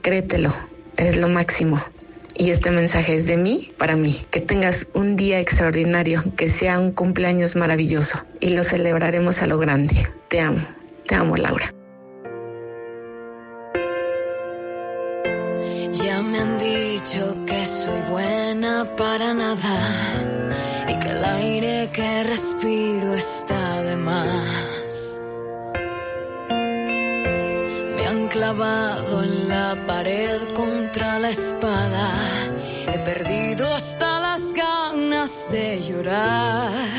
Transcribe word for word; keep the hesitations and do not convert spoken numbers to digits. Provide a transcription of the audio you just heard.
Créetelo, eres lo máximo. Y este mensaje es de mí para mí. Que tengas un día extraordinario, que sea un cumpleaños maravilloso y lo celebraremos a lo grande. Te amo, te amo, Laura. Ya me han dicho que soy buena para nada y que el aire que respiro está de más. Me han clavado en la pared contra la espada. He perdido hasta las ganas de llorar.